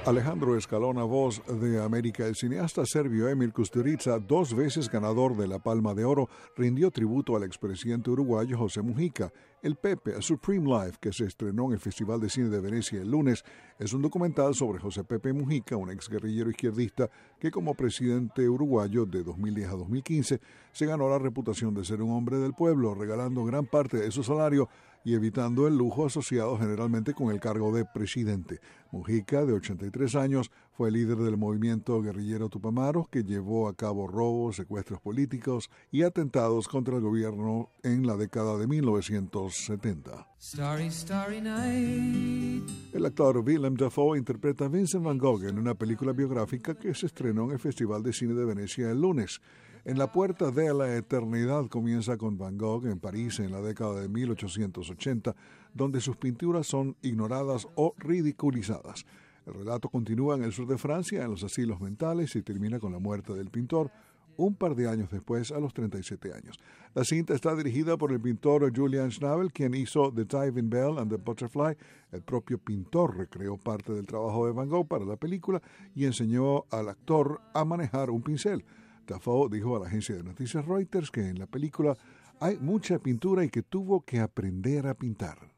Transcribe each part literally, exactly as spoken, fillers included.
Alejandro Escalona, voz de América. El cineasta serbio Emir Kusturica, dos veces ganador de la Palma de Oro, rindió tributo al expresidente uruguayo José Mujica. El Pepe, A Supreme Life, que se estrenó en el Festival de Cine de Venecia el lunes, es un documental sobre José Pepe Mujica, un exguerrillero izquierdista que como presidente uruguayo de dos mil diez a dos mil quince se ganó la reputación de ser un hombre del pueblo, regalando gran parte de su salario y evitando el lujo asociado generalmente con el cargo de presidente. Mujica, de ochenta y tres años, fue líder del movimiento guerrillero Tupamaros, que llevó a cabo robos, secuestros políticos y atentados contra el gobierno en la década de mil novecientos setenta. Starry, starry night. El actor Willem Dafoe interpreta a Vincent Van Gogh en una película biográfica que se estrenó en el Festival de Cine de Venecia el lunes. En la puerta de la eternidad comienza con Van Gogh en París en la década de mil ochocientos ochenta, donde sus pinturas son ignoradas o ridiculizadas. El relato continúa en el sur de Francia, en los asilos mentales, y termina con la muerte del pintor un par de años después, a los treinta y siete años. La cinta está dirigida por el pintor Julian Schnabel, quien hizo The Diving Bell and the Butterfly. El propio pintor recreó parte del trabajo de Van Gogh para la película y enseñó al actor a manejar un pincel. Dafoe dijo a la agencia de noticias Reuters que en la película hay mucha pintura y que tuvo que aprender a pintar.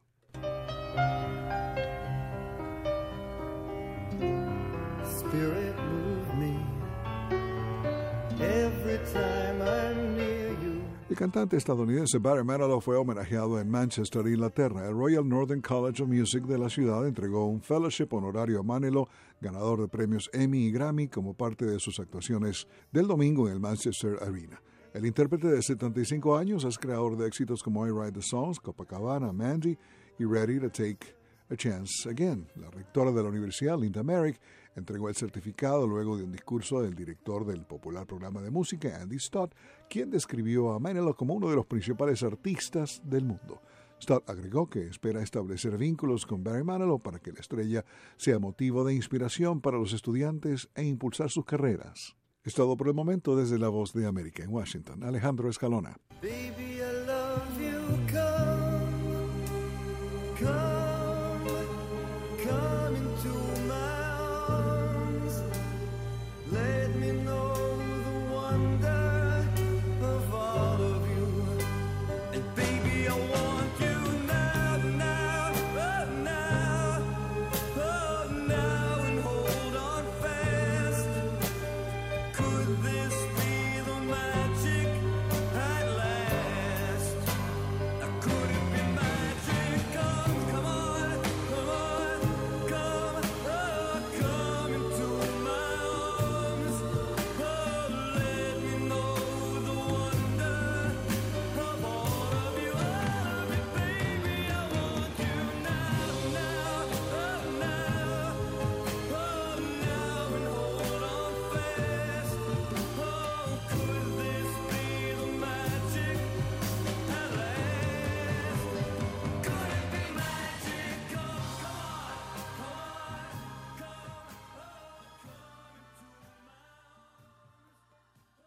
Spirit move me every time I'm near you. El cantante estadounidense Barry Manilow fue homenajeado en Manchester, Inglaterra. El Royal Northern College of Music de la ciudad entregó un fellowship honorario a Manilow, ganador de premios Emmy y Grammy, como parte de sus actuaciones del domingo en el Manchester Arena. El intérprete de setenta y cinco años es creador de éxitos como I Write the Songs, Copacabana, Mandy y Ready to Take a Chance Again. La rectora de la universidad, Linda Merrick, entregó el certificado luego de un discurso del director del popular programa de música, Andy Stott, quien describió a Manilow como uno de los principales artistas del mundo. Stott agregó que espera establecer vínculos con Barry Manilow para que la estrella sea motivo de inspiración para los estudiantes e impulsar sus carreras. Es todo por el momento desde La Voz de América en Washington. Alejandro Escalona. Baby,